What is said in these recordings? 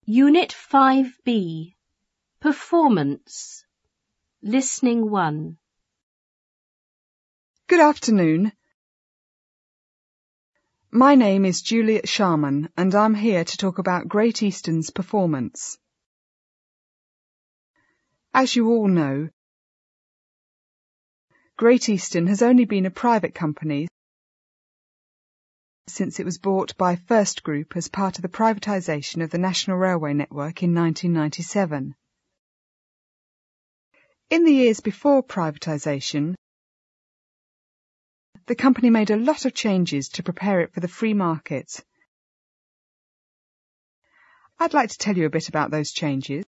Unit 5B. Performance. Listening 1. Good afternoon. My name is Juliet Sharman and I'm here to talk about Great Eastern's performance. As you all know, Great Eastern has only been a private company since it was bought by First Group as part of the privatisation of the National Railway Network in 1997. In the years before privatisation, the company made a lot of changes to prepare it for the free market. I'd like to tell you a bit about those changes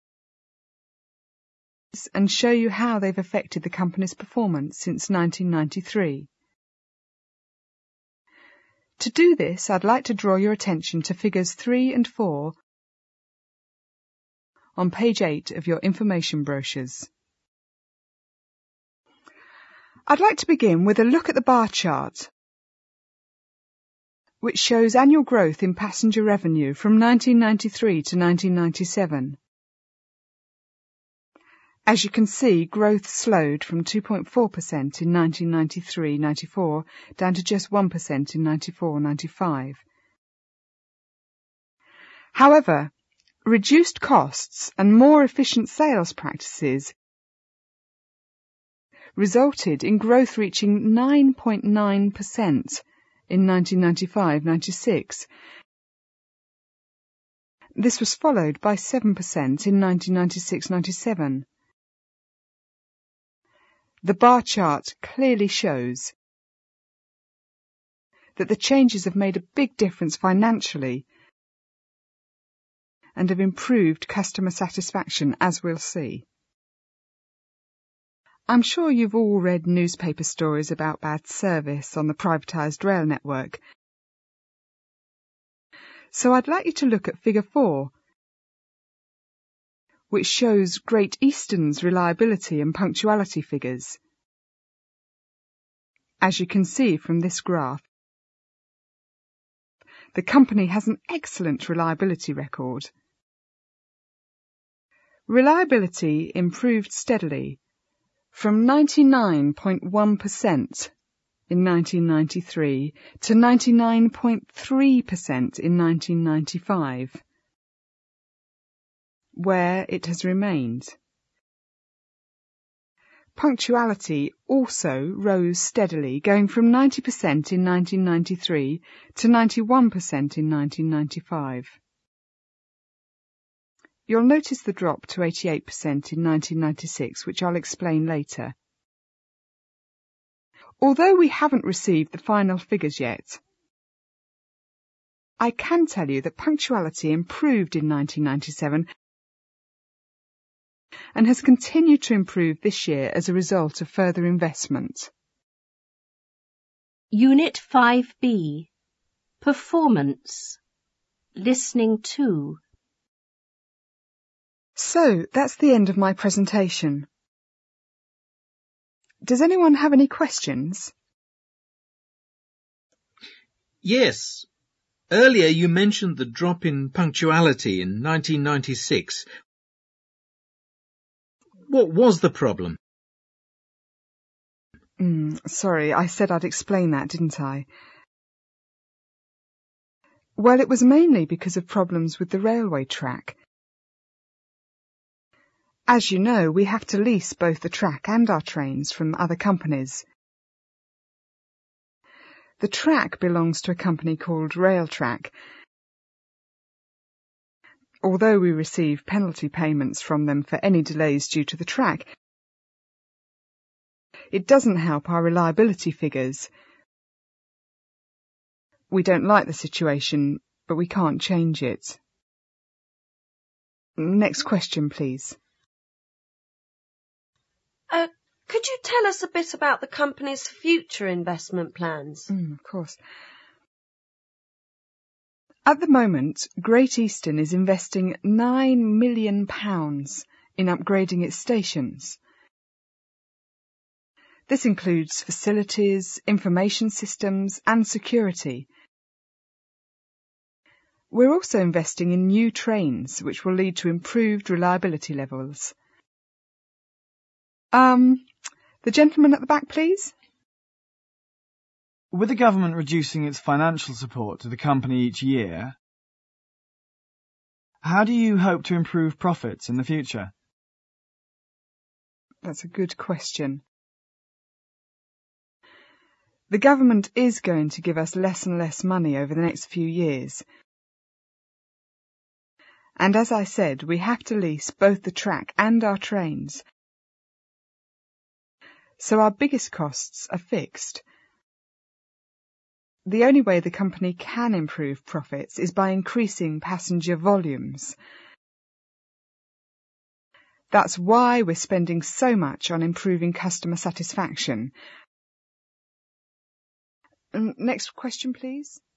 and show you how they've affected the company's performance since 1993. To do this, I'd like to draw your attention to figures 3 and 4 on page 8 of your information brochures. I'd like to begin with a look at the bar chart, which shows annual growth in passenger revenue from 1993 to 1997. As you can see, growth slowed from 2.4% in 1993-94 down to just 1% in 94-95. However, reduced costs and more efficient sales practices resulted in growth reaching 9.9% in 1995-96. This was followed by 7% in 1996-97. The bar chart clearly shows that the changes have made a big difference financially and have improved customer satisfaction, as we'll see. I'm sure you've all read newspaper stories about bad service on the privatised rail network. So I'd like you to look at figure 4, which shows Great Eastern's reliability and punctuality figures. As you can see from this graph, the company has an excellent reliability record. Reliability improved steadily from 99.1% in 1993 to 99.3% in 1995. Where it has remained. Punctuality also rose steadily, going from 90% in 1993 to 91% in 1995. You'll notice the drop to 88% in 1996, which I'll explain later. Although we haven't received the final figures yet, I can tell you that punctuality improved in 1997 and has continued to improve this year as a result of further investment. Unit 5B. Performance. Listening 2. So, that's the end of my presentation. Does anyone have any questions? Yes. Earlier you mentioned the drop in punctuality in 1996. What was the problem? Sorry, I said I'd explain that, didn't I? Well, it was mainly because of problems with the railway track. As you know, we have to lease both the track and our trains from other companies. The track belongs to a company called Railtrack. Although we receive penalty payments from them for any delays due to the track, it doesn't help our reliability figures. We don't like the situation, but we can't change it. Next question, please. Could you tell us a bit about the company's future investment plans? Of course. At the moment, Great Eastern is investing £9 million in upgrading its stations. This includes facilities, information systems and security. We're also investing in new trains, which will lead to improved reliability levels. The gentleman at the back, please. With the government reducing its financial support to the company each year, how do you hope to improve profits in the future? That's a good question. The government is going to give us less and less money over the next few years. And as I said, we have to lease both the track and our trains. So our biggest costs are fixed. The only way the company can improve profits is by increasing passenger volumes. That's why we're spending so much on improving customer satisfaction. Next question, please.